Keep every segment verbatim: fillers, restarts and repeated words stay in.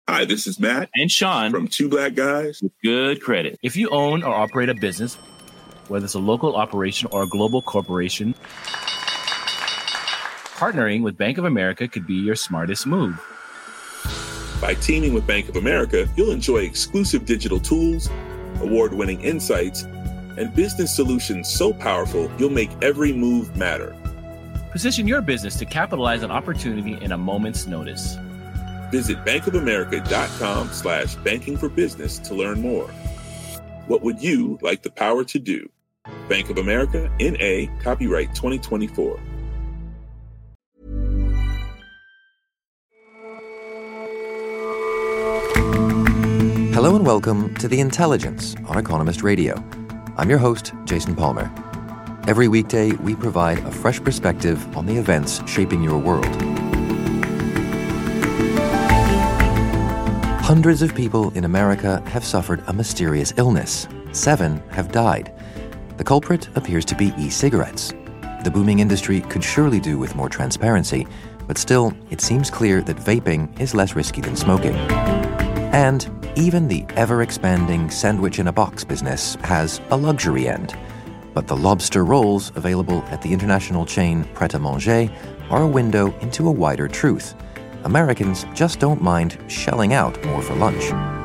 Hi, this is Matt and Sean from Two Black Guys with Good Credit. If you own or operate a business, whether it's a local operation or a global corporation, partnering with Bank of America could be your smartest move. By teaming with Bank of America, you'll enjoy exclusive digital tools, award-winning insights, and business solutions so powerful you'll make every move matter. Position your business to capitalize on opportunity in a moment's notice. Visit bankofamerica.com slash banking for business to learn more. What would you like the power to do? Bank of America, N A, copyright twenty twenty-four. Hello and welcome to The Intelligence on Economist Radio. I'm your host, Jason Palmer. Every weekday, we provide a fresh perspective on the events shaping your world. Hundreds of people in America have suffered a mysterious illness. Seven have died. The culprit appears to be e-cigarettes. The booming industry could surely do with more transparency, but still, it seems clear that vaping is less risky than smoking. And even the ever-expanding sandwich-in-a-box business has a luxury end. But the lobster rolls available at the international chain Pret-a-Manger are a window into a wider truth. Americans just don't mind shelling out more for lunch.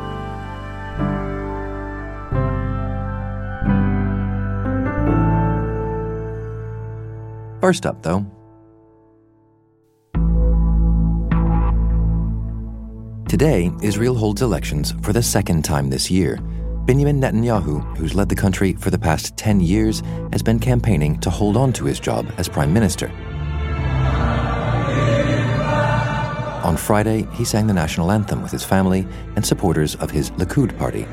First up, though, today, Israel holds elections for the second time this year. Benjamin Netanyahu, who's led the country for the past ten years, has been campaigning to hold on to his job as prime minister. On Friday, he sang the national anthem with his family and supporters of his Likud party.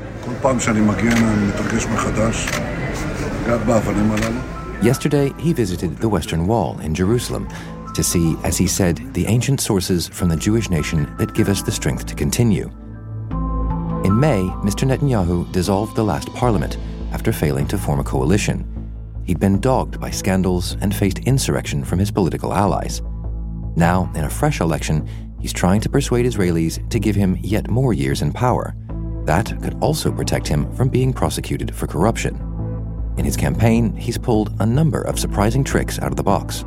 Yesterday, he visited the Western Wall in Jerusalem to see, as he said, the ancient sources from the Jewish nation that give us the strength to continue. In May, Mister Netanyahu dissolved the last parliament after failing to form a coalition. He'd been dogged by scandals and faced insurrection from his political allies. Now, in a fresh election, he's trying to persuade Israelis to give him yet more years in power. That could also protect him from being prosecuted for corruption. In his campaign, he's pulled a number of surprising tricks out of the box.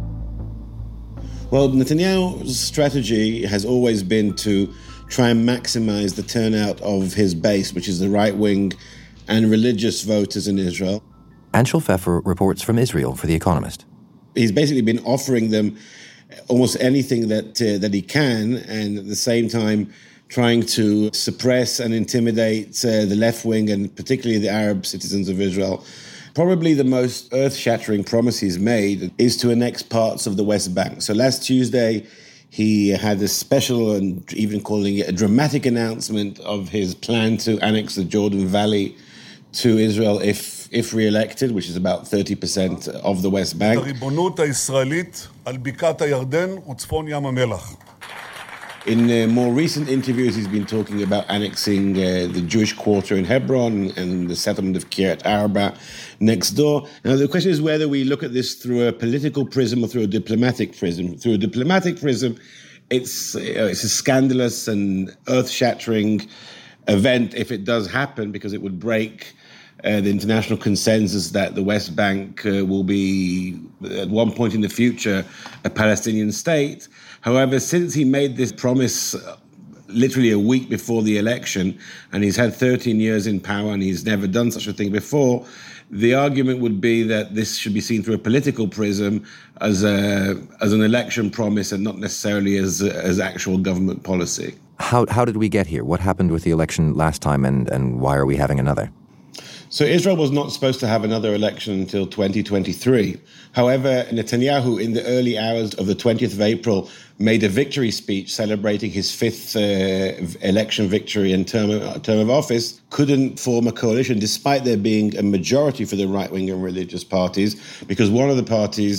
Well, Netanyahu's strategy has always been to try and maximize the turnout of his base, which is the right-wing and religious voters in Israel. Anshel Pfeffer reports from Israel for The Economist. He's basically been offering them almost anything that uh, that he can, and at the same time trying to suppress and intimidate uh, the left wing and particularly the Arab citizens of Israel. Probably the most earth-shattering promise he's made is to annex parts of the West Bank. So last Tuesday, he had a special and even calling it a dramatic announcement of his plan to annex the Jordan Valley to Israel if if re-elected, which is about thirty percent of the West Bank. In uh, more recent interviews, he's been talking about annexing uh, the Jewish quarter in Hebron and the settlement of Kiryat Arba next door. Now, the question is whether we look at this through a political prism or through a diplomatic prism. Through a diplomatic prism, it's, uh, it's a scandalous and earth-shattering event if it does happen, because it would break uh, the international consensus that the West Bank uh, will be, at one point in the future, a Palestinian state. However, since he made this promise literally a week before the election, and he's had thirteen years in power and he's never done such a thing before, the argument would be that this should be seen through a political prism as a as an election promise and not necessarily as as actual government policy. How how did we get here? What happened with the election last time, and, and why are we having another? So Israel was not supposed to have another election until twenty twenty-three. However, Netanyahu, in the early hours of the twentieth of April, made a victory speech celebrating his fifth uh, election victory and term of, term of office, couldn't form a coalition, despite there being a majority for the right-wing and religious parties, because one of the parties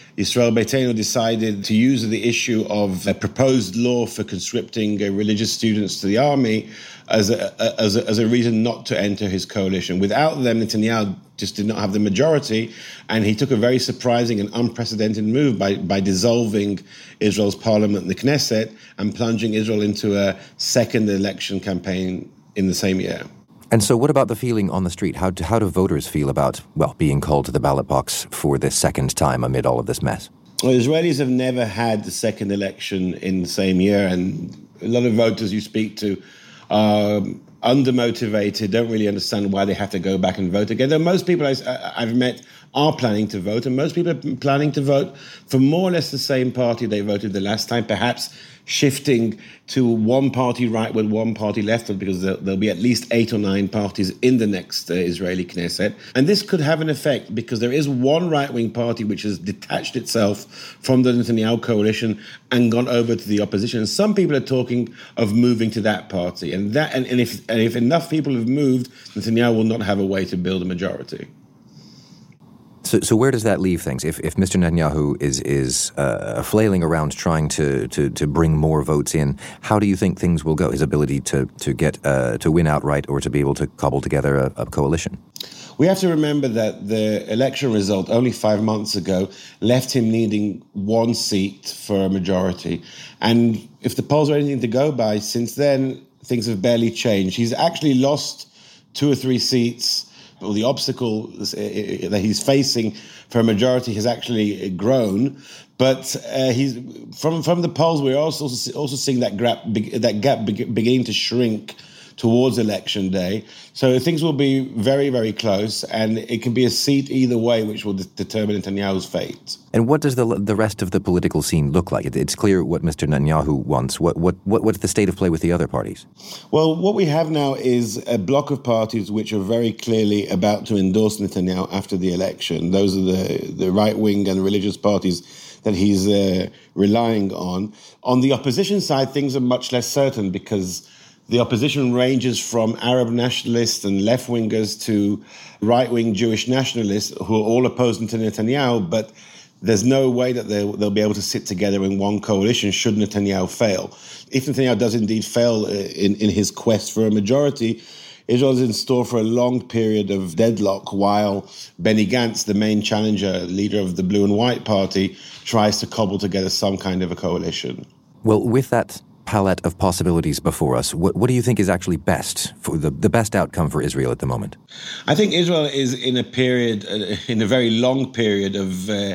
Israel Beitenu decided to use the issue of a proposed law for conscripting uh, religious students to the army as a, as a, as a reason not to enter his coalition. Without them, Netanyahu just did not have the majority, and he took a very surprising and unprecedented move by, by dissolving Israel's parliament, the Knesset, and plunging Israel into a second election campaign in the same year. And so what about the feeling on the street? How do, how do voters feel about, well, being called to the ballot box for the second time amid all of this mess? Well, Israelis have never had the second election in the same year, and a lot of voters you speak to are undermotivated, don't really understand why they have to go back and vote again. Though most people I, I've met are planning to vote, and most people are planning to vote for more or less the same party they voted the last time, perhaps shifting to one party rightward, one party leftward, because there, there'll be at least eight or nine parties in the next uh, Israeli Knesset. And this could have an effect because there is one right-wing party which has detached itself from the Netanyahu coalition and gone over to the opposition. And some people are talking of moving to that party. And that, and, and, if, and if enough people have moved, Netanyahu will not have a way to build a majority. So, so where does that leave things? If if Mister Netanyahu is is uh, flailing around trying to, to, to bring more votes in, how do you think things will go? His ability to to get uh, to win outright, or to be able to cobble together a, a coalition? We have to remember that the election result only five months ago left him needing one seat for a majority, and if the polls are anything to go by, since then things have barely changed. He's actually lost two or three seats. Or the obstacle that he's facing for a majority has actually grown, but uh, he's from from the polls we're also also seeing that gap that gap beginning to shrink towards election day. So things will be very, very close, and it can be a seat either way, which will de- determine Netanyahu's fate. And what does the the rest of the political scene look like? It, it's clear what Mister Netanyahu wants. What what what what's the state of play with the other parties? Well, what we have now is a block of parties which are very clearly about to endorse Netanyahu after the election. Those are the, the right-wing and religious parties that he's uh, relying on. On the opposition side, things are much less certain because the opposition ranges from Arab nationalists and left-wingers to right-wing Jewish nationalists who are all opposing to Netanyahu, but there's no way that they'll, they'll be able to sit together in one coalition should Netanyahu fail. If Netanyahu does indeed fail in, in his quest for a majority, Israel is in store for a long period of deadlock while Benny Gantz, the main challenger, leader of the Blue and White Party, tries to cobble together some kind of a coalition. Well, with that palette of possibilities before us, what, what do you think is actually best for the, the best outcome for Israel at the moment? I think Israel is in a period, uh, in a very long period of uh,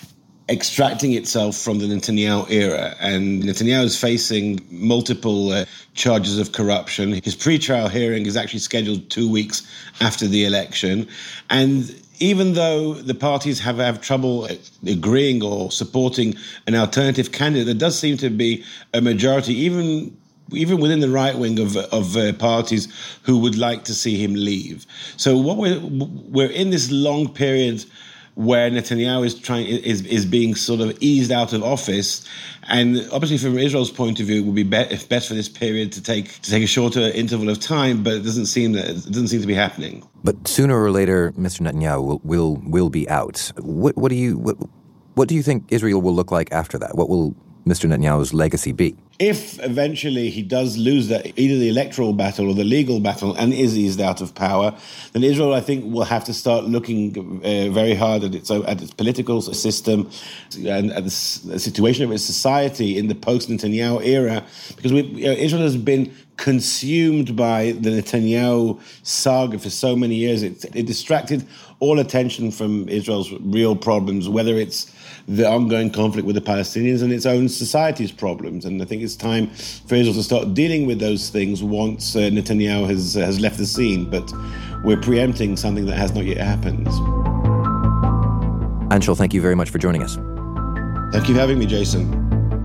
extracting itself from the Netanyahu era. And Netanyahu is facing multiple uh, charges of corruption. His pre-trial hearing is actually scheduled two weeks after the election. And even though the parties have, have trouble agreeing or supporting an alternative candidate, there does seem to be a majority, even even within the right wing of of uh, parties, who would like to see him leave. So what we're we're in this long period where Netanyahu is trying is is being sort of eased out of office, and obviously from Israel's point of view, it would be best, best for this period to take to take a shorter interval of time. But it doesn't seem that it doesn't seem to be happening. But sooner or later, Mister Netanyahu will will, will be out. What what do you what, what do you think Israel will look like after that? What will Mister Netanyahu's legacy be? If eventually he does lose that, either the electoral battle or the legal battle, and is eased out of power, then Israel, I think, will have to start looking uh, very hard at its at its political system and at the situation of its society in the post-Netanyahu era, because we, you know, Israel has been consumed by the Netanyahu saga for so many years. It, it distracted all attention from Israel's real problems, whether it's the ongoing conflict with the Palestinians and its own society's problems. And I think it's time for Israel to start dealing with those things once uh, Netanyahu has, uh, has left the scene. But we're preempting something that has not yet happened. Anshel, thank you very much for joining us. Thank you for having me, Jason.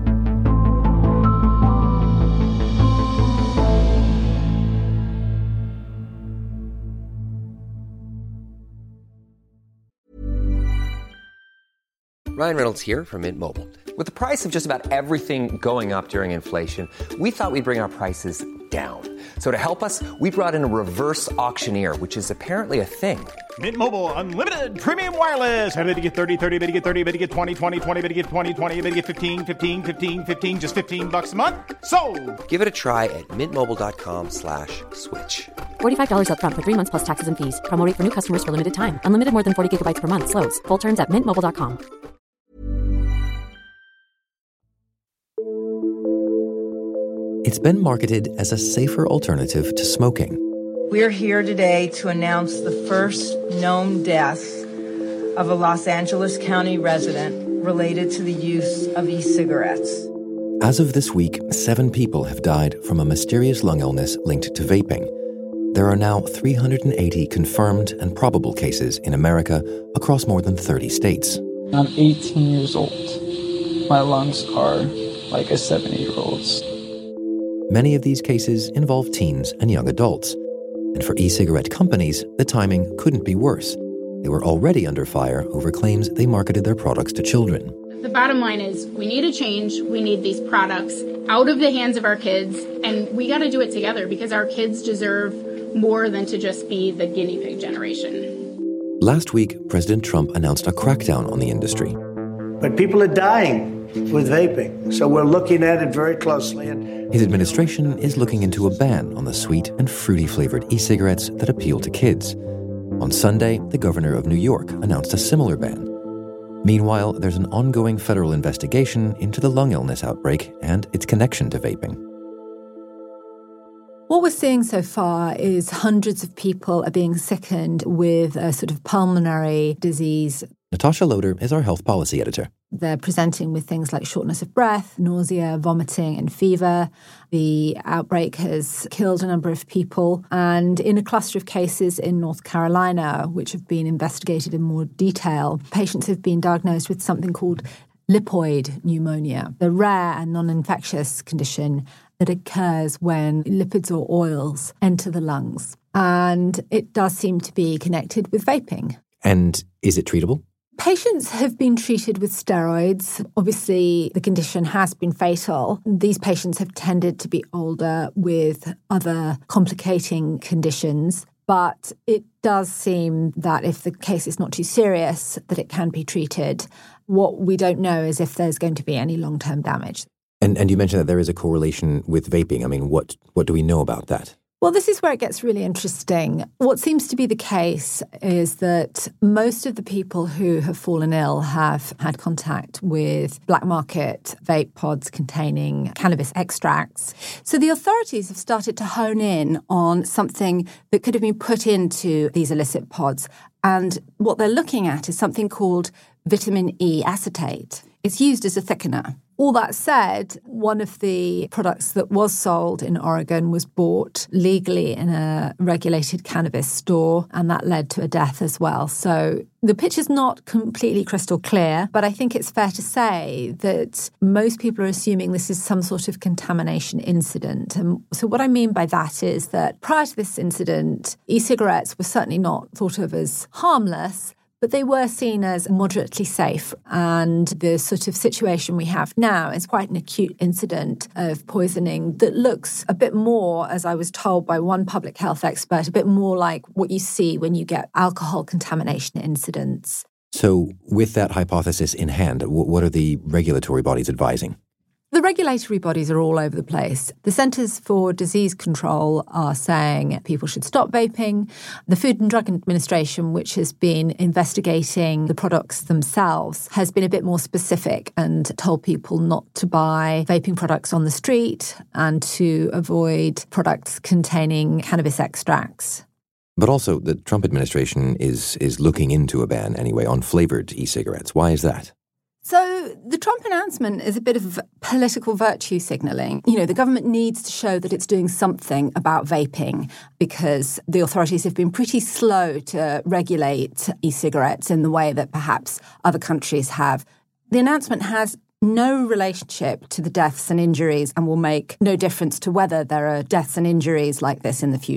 Ryan Reynolds here from Mint Mobile. With the price of just about everything going up during inflation, we thought we'd bring our prices down. So to help us, we brought in a reverse auctioneer, which is apparently a thing. Mint Mobile Unlimited Premium Wireless. How to get thirty, thirty, how to get thirty, how to get twenty, twenty, twenty, how to get twenty, twenty, how to get fifteen, fifteen, fifteen, fifteen, just fifteen bucks a month? Sold! Give it a try at mintmobile.com slash switch. forty-five dollars up front for three months plus taxes and fees. Promo rate for new customers for limited time. Unlimited more than forty gigabytes per month. Slows full terms at mint mobile dot com. It's been marketed as a safer alternative to smoking. We're here today to announce the first known death of a Los Angeles County resident related to the use of e-cigarettes. As of this week, seven people have died from a mysterious lung illness linked to vaping. There are now three hundred eighty confirmed and probable cases in America across more than thirty states. I'm eighteen years old. My lungs are like a seventy-year-old's. Many of these cases involve teens and young adults. And for e-cigarette companies, the timing couldn't be worse. They were already under fire over claims they marketed their products to children. The bottom line is we need a change. We need these products out of the hands of our kids, and we got to do it together because our kids deserve more than to just be the guinea pig generation. Last week, President Trump announced a crackdown on the industry. But people are dying with vaping, so we're looking at it very closely. And his administration is looking into a ban on the sweet and fruity-flavored e-cigarettes that appeal to kids. On Sunday, the governor of New York announced a similar ban. Meanwhile, there's an ongoing federal investigation into the lung illness outbreak and its connection to vaping. What we're seeing so far is hundreds of people are being sickened with a sort of pulmonary disease. Natasha Loder is our health policy editor. They're presenting with things like shortness of breath, nausea, vomiting, and fever. The outbreak has killed a number of people. And in a cluster of cases in North Carolina, which have been investigated in more detail, patients have been diagnosed with something called lipoid pneumonia, the rare and non-infectious condition that occurs when lipids or oils enter the lungs. And it does seem to be connected with vaping. And is it treatable? Patients have been treated with steroids. Obviously, the condition has been fatal. These patients have tended to be older with other complicating conditions. But it does seem that if the case is not too serious, that it can be treated. What we don't know is if there's going to be any long-term damage. And and you mentioned that there is a correlation with vaping. I mean, what what do we know about that? Well, this is where it gets really interesting. What seems to be the case is that most of the people who have fallen ill have had contact with black market vape pods containing cannabis extracts. So the authorities have started to hone in on something that could have been put into these illicit pods. And what they're looking at is something called vitamin E acetate. It's used as a thickener. All that said, one of the products that was sold in Oregon was bought legally in a regulated cannabis store, and that led to a death as well. So the picture's not completely crystal clear, but I think it's fair to say that most people are assuming this is some sort of contamination incident. And so what I mean by that is that prior to this incident, e-cigarettes were certainly not thought of as harmless, but they were seen as moderately safe. And the sort of situation we have now is quite an acute incident of poisoning that looks a bit more, as I was told by one public health expert, a bit more like what you see when you get alcohol contamination incidents. So with that hypothesis in hand, what are the regulatory bodies advising? The regulatory bodies are all over the place. The Centers for Disease Control are saying people should stop vaping. The Food and Drug Administration, which has been investigating the products themselves, has been a bit more specific and told people not to buy vaping products on the street and to avoid products containing cannabis extracts. But also the Trump administration is is looking into a ban anyway on flavored e-cigarettes. Why is that? So the Trump announcement is a bit of political virtue signalling. You know, the government needs to show that it's doing something about vaping because the authorities have been pretty slow to regulate e-cigarettes in the way that perhaps other countries have. The announcement has no relationship to the deaths and injuries and will make no difference to whether there are deaths and injuries like this in the future.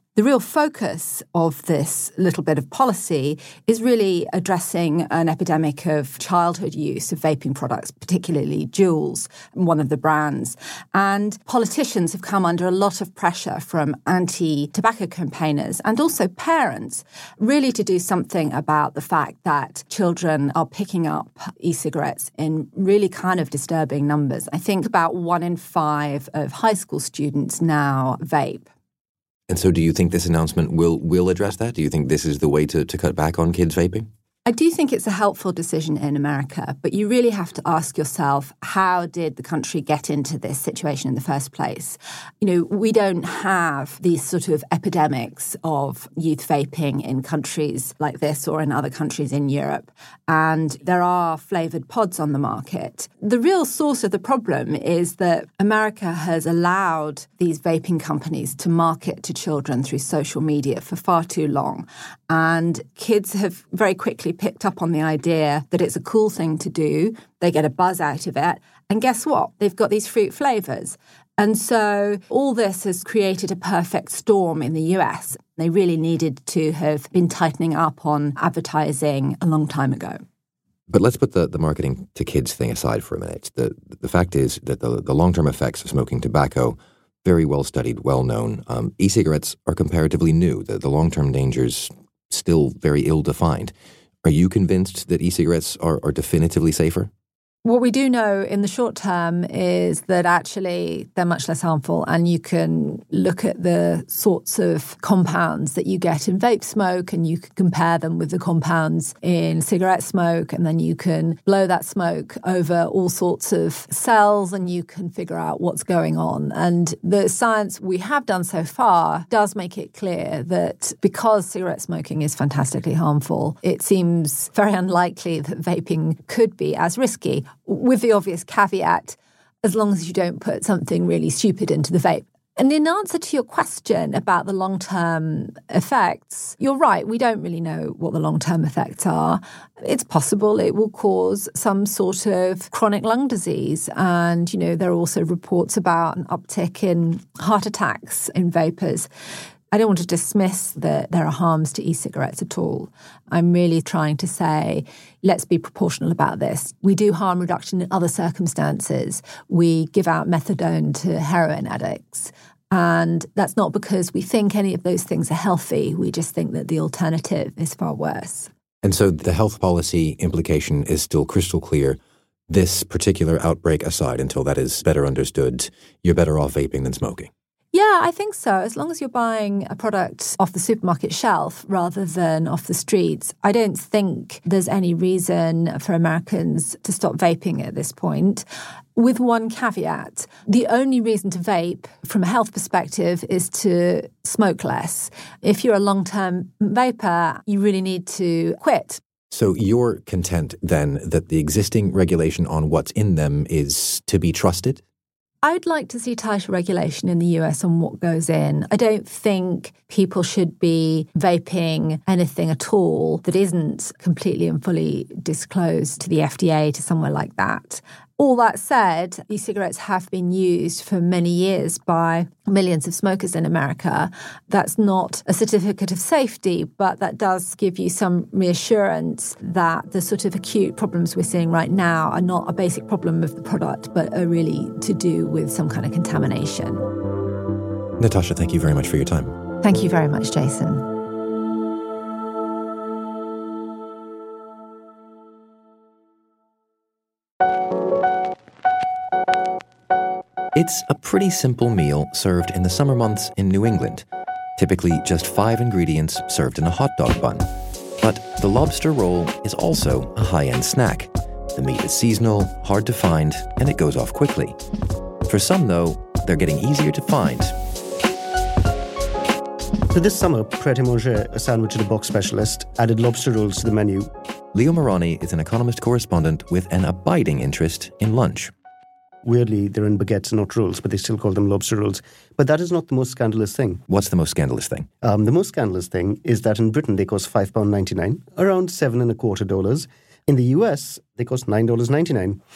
The real focus of this little bit of policy is really addressing an epidemic of childhood use of vaping products, particularly Juuls, one of the brands. And politicians have come under a lot of pressure from anti-tobacco campaigners and also parents, really to do something about the fact that children are picking up e-cigarettes in really kind of disturbing numbers. I think about one in five of high school students now vape. And so do you think this announcement will will address that? Do you think this is the way to, to cut back on kids vaping? I do think it's a helpful decision in America, but you really have to ask yourself, how did the country get into this situation in the first place? You know, we don't have these sort of epidemics of youth vaping in countries like this or in other countries in Europe. And there are flavoured pods on the market. The real source of the problem is that America has allowed these vaping companies to market to children through social media for far too long. And kids have very quickly picked up on the idea that it's a cool thing to do. They get a buzz out of it. And guess what? They've got these fruit flavours. And so all this has created a perfect storm in the U S. They really needed to have been tightening up on advertising a long time ago. But let's put the, the marketing to kids thing aside for a minute. The the fact is that the, the long-term effects of smoking tobacco, very well studied, well known. Um, e-cigarettes are comparatively new. The, the long-term dangers still very ill-defined. Are you convinced that e-cigarettes are, are definitively safer? What we do know in the short term is that actually they're much less harmful, and you can look at the sorts of compounds that you get in vape smoke and you can compare them with the compounds in cigarette smoke, and then you can blow that smoke over all sorts of cells and you can figure out what's going on. And the science we have done so far does make it clear that because cigarette smoking is fantastically harmful, it seems very unlikely that vaping could be as risky, with the obvious caveat, as long as you don't put something really stupid into the vape. And in answer to your question about the long-term effects, you're right, we don't really know what the long-term effects are. It's possible it will cause some sort of chronic lung disease. And, you know, there are also reports about an uptick in heart attacks in vapors. I don't want to dismiss that there are harms to e-cigarettes at all. I'm really trying to say, let's be proportional about this. We do harm reduction in other circumstances. We give out methadone to heroin addicts. And that's not because we think any of those things are healthy. We just think that the alternative is far worse. And so the health policy implication is still crystal clear. This particular outbreak aside, until that is better understood, you're better off vaping than smoking. Yeah, I think so. As long as you're buying a product off the supermarket shelf rather than off the streets, I don't think there's any reason for Americans to stop vaping at this point. With one caveat, the only reason to vape from a health perspective is to smoke less. If you're a long-term vapor, you really need to quit. So you're content then that the existing regulation on what's in them is to be trusted? I'd like to see tighter regulation in the U S on what goes in. I don't think people should be vaping anything at all that isn't completely and fully disclosed to the F D A, to somewhere like that. All that said, e-cigarettes have been used for many years by millions of smokers in America. That's not a certificate of safety, but that does give you some reassurance that the sort of acute problems we're seeing right now are not a basic problem of the product, but are really to do with some kind of contamination. Natasha, thank you very much for your time. Thank you very much, Jason. It's a pretty simple meal served in the summer months in New England. Typically just five ingredients served in a hot dog bun. But the lobster roll is also a high-end snack. The meat is seasonal, hard to find, and it goes off quickly. For some, though, they're getting easier to find. So this summer, Pret a Manger, a sandwich-in-a-box specialist, added lobster rolls to the menu. Leo Morani is an Economist correspondent with an abiding interest in lunch. Weirdly, they're in baguettes and not rolls, but they still call them lobster rolls. But that is not the most scandalous thing. What's the most scandalous thing? Um, the most scandalous thing is that in Britain, they cost five pounds ninety-nine, around seven and a quarter dollars. In the U S, they cost nine dollars ninety-nine.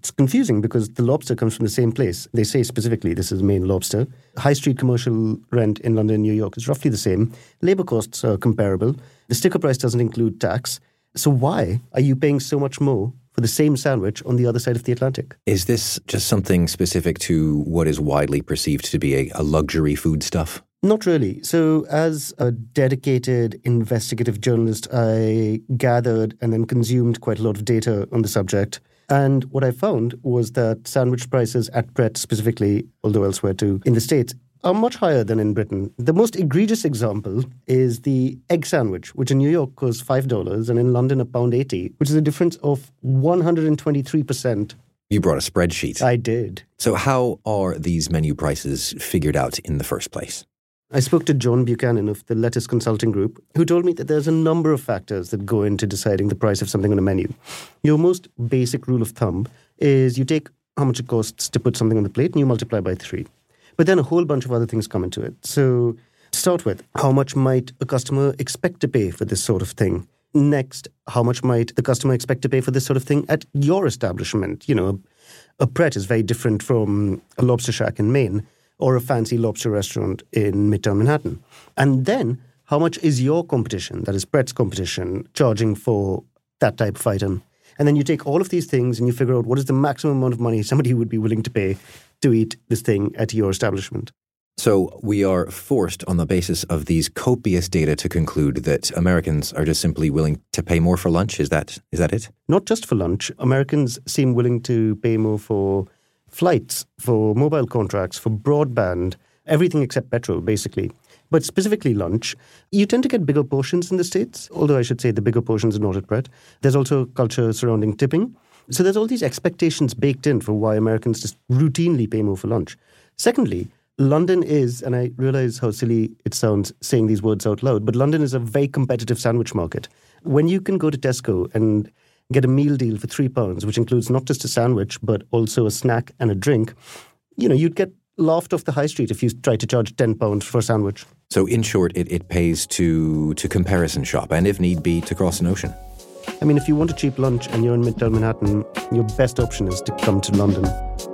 It's confusing because the lobster comes from the same place. They say specifically this is Maine lobster. High street commercial rent in London and New York is roughly the same. Labour costs are comparable. The sticker price doesn't include tax. So why are you paying so much more for the same sandwich on the other side of the Atlantic? Is this just something specific to what is widely perceived to be a, a luxury foodstuff? Not really. So as a dedicated investigative journalist, I gathered and then consumed quite a lot of data on the subject. And what I found was that sandwich prices at Pret specifically, although elsewhere too, in the States, are much higher than in Britain. The most egregious example is the egg sandwich, which in New York costs five dollars and in London a pound eighty, which is a difference of one hundred twenty-three percent. You brought a spreadsheet. I did. So how are these menu prices figured out in the first place? I spoke to John Buchanan of the Lettuce Consulting Group, who told me that there's a number of factors that go into deciding the price of something on a menu. Your most basic rule of thumb is you take how much it costs to put something on the plate and you multiply by three. But then a whole bunch of other things come into it. So to start with, how much might a customer expect to pay for this sort of thing? Next, how much might the customer expect to pay for this sort of thing at your establishment? You know, a Pret is very different from a lobster shack in Maine or a fancy lobster restaurant in Midtown Manhattan. And then, how much is your competition, that is Pret's competition, charging for that type of item? And then you take all of these things and you figure out what is the maximum amount of money somebody would be willing to pay to eat this thing at your establishment. So we are forced on the basis of these copious data to conclude that Americans are just simply willing to pay more for lunch. Is that is that it? Not just for lunch. Americans seem willing to pay more for flights, for mobile contracts, for broadband, everything except petrol, basically. But specifically lunch, you tend to get bigger portions in the States, although I should say the bigger portions are not at Pret. There's also culture surrounding tipping. So there's all these expectations baked in for why Americans just routinely pay more for lunch. Secondly, London is, and I realize how silly it sounds saying these words out loud, but London is a very competitive sandwich market. When you can go to Tesco and get a meal deal for three pounds, which includes not just a sandwich, but also a snack and a drink, you know, you'd get laughed off the high street if you tried to charge ten pounds for a sandwich. So in short, it, it pays to to comparison shop and if need be, to cross an ocean. I mean, if you want a cheap lunch and you're in Midtown Manhattan, your best option is to come to London.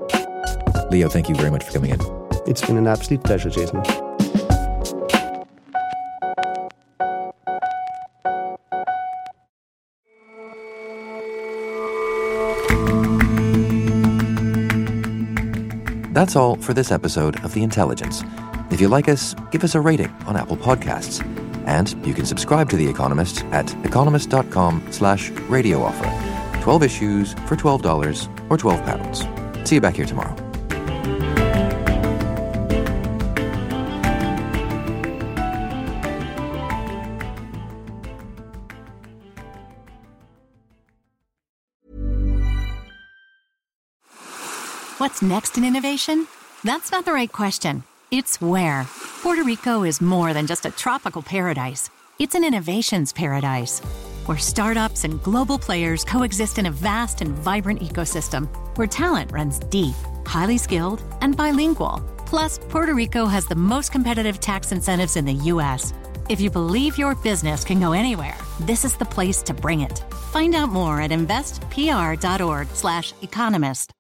Leo, thank you very much for coming in. It's been an absolute pleasure, Jason. That's all for this episode of The Intelligence. If you like us, give us a rating on Apple Podcasts. And you can subscribe to The Economist at economist.com slash radio offer. twelve issues for twelve dollars or twelve pounds. See you back here tomorrow. What's next in innovation? That's not the right question. It's where. Puerto Rico is more than just a tropical paradise. It's an innovations paradise, where startups and global players coexist in a vast and vibrant ecosystem, where talent runs deep, highly skilled, and bilingual. Plus, Puerto Rico has the most competitive tax incentives in the U S. If you believe your business can go anywhere, this is the place to bring it. Find out more at investpr.org slash economist.